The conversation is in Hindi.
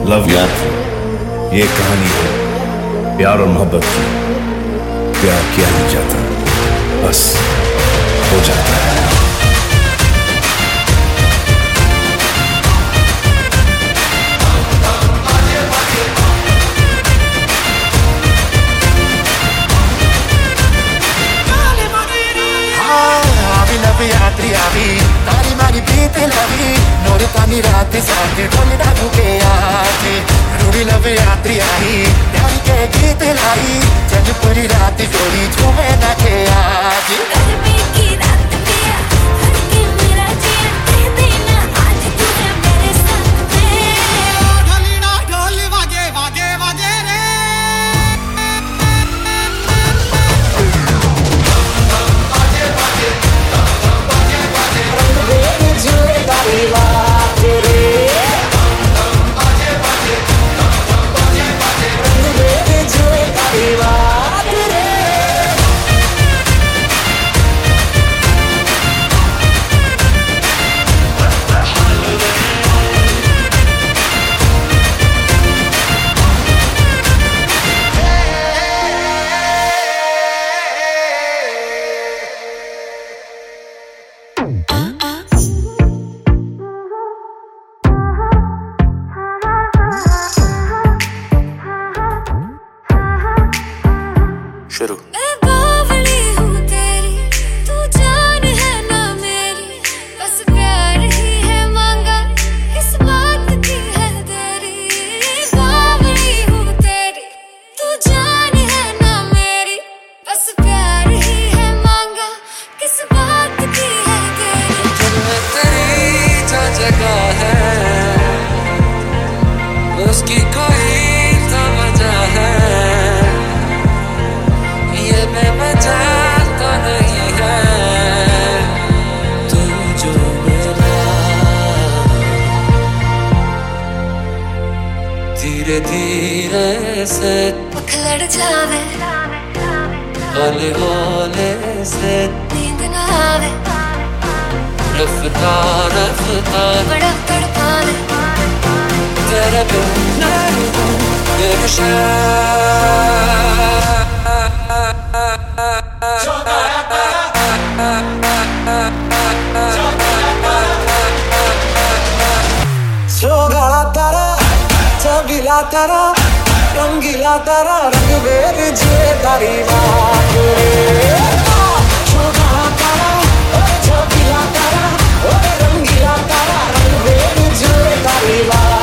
लव याद ये कहानी है प्यार और मोहब्बत की। प्यार किया नहीं जाता, बस हो जाता है। तारी मारी प्रीत लवी नोर तानी रात साथ ढोल डालूगे आज रूड़ी लव यात्री आई प्यार के गीत लाई जब पूरी रात जोड़ी झूमे नाचे आज शुरू। बावली हूँ तेरी, तू जान है ना मेरी, बस प्यार ही है मांगा, किस बात की है देरी। बावली हूँ तेरी, तू जान है ना मेरी, बस प्यार ही है मांगा, किस बात की है देरी। दिल में तेरी जो जगह है, उसकी कोई तो वजह है। तो नहीं है तू जो मेरा धीरे धीरे से पकड़ जावे, हौले हौले से नींद ना आवे, रफ्ता रफ्ता बड़ा तड़पावे, तेरे बिना सोगला तारा चबीला तारा रंगीला तारा रंग बेर जुए तारी बात रे। सोगला तारा चबीला तारा रंगीला तारा रंग बेर जुए तारी बात।